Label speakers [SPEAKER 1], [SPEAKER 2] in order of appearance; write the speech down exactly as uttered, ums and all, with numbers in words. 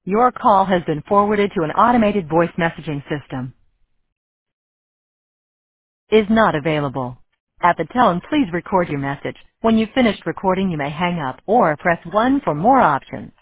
[SPEAKER 1] Your call has been forwarded to an automated voice messaging system. Is not available. At the tone, please record your message. When you've finished recording, you may hang up or press one for more options.